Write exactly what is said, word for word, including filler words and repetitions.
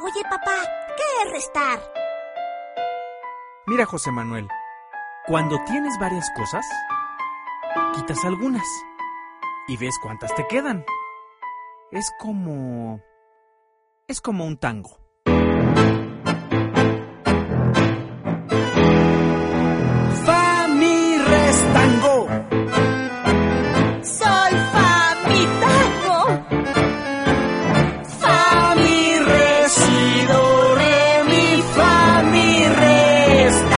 Oye, papá, ¿qué es restar? Mira, José Manuel, cuando tienes varias cosas, quitas algunas y ves cuántas te quedan. Es como... es como un tango.